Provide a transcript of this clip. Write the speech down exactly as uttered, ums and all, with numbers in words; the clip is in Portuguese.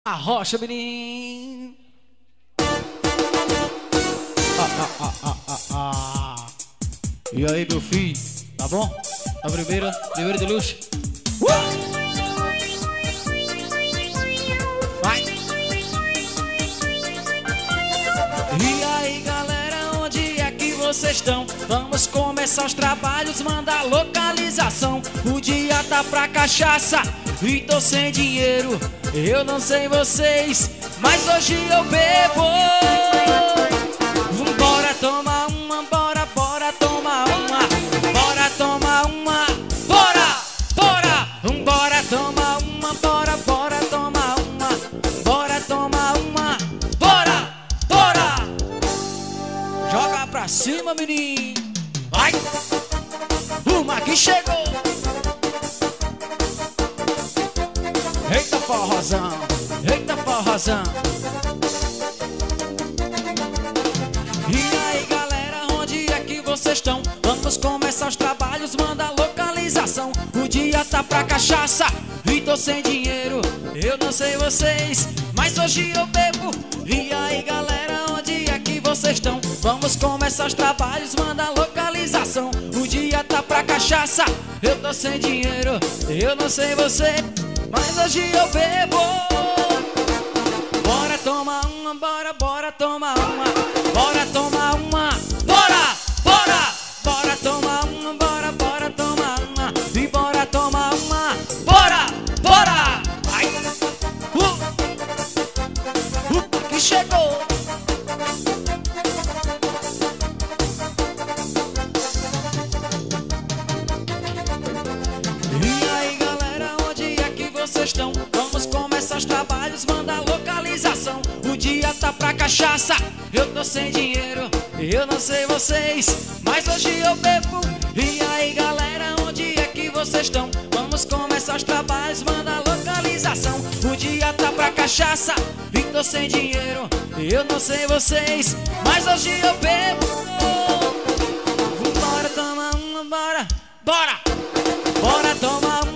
A rocha, menino. Ah, ah, ah, ah, ah, ah. E aí, meu filho? Tá bom? A primeira, primeira de luxo. Uh! Vai! E aí, galera, onde é que vocês estão? Vamos começar os trabalhos, manda a localização. O dia tá pra cachaça e tô sem dinheiro. Eu não sei vocês, mas hoje eu bebo. Bora tomar uma, bora, bora tomar uma. Bora tomar uma, bora, bora. Bora tomar uma, bora, bora tomar uma. Bora tomar uma, bora, bora. Joga pra cima, menino. Vai. Uma que chegou. Eita forrozão, eita forrozão. E aí, galera, onde é que vocês estão? Vamos começar os trabalhos, manda a localização. O dia tá pra cachaça e tô sem dinheiro. Eu não sei vocês, mas hoje eu bebo. E aí, galera, onde é que vocês estão? Vamos começar os trabalhos, manda a localização. O dia tá pra cachaça, eu tô sem dinheiro. Eu não sei vocês, mas hoje eu bebo. Bora tomar uma, bora, bora tomar uma. Bora tomar uma, bora, bora. Bora tomar uma, bora, bora tomar uma. E bora tomar uma, bora, bora. Ai. Uh. Uh, que chegou. E aí, galera, onde é que vocês estão? Vamos começar os trabalhos, manda a localização. O dia tá pra cachaça, eu tô sem dinheiro. Eu não sei vocês, mas hoje eu bebo. E aí, galera, onde é que vocês estão? Vamos começar os trabalhos, manda a localização. O dia tá pra cachaça e tô sem dinheiro. Eu não sei vocês, mas hoje eu bebo. Bora tomar uma, bora, bora. Bora tomar uma.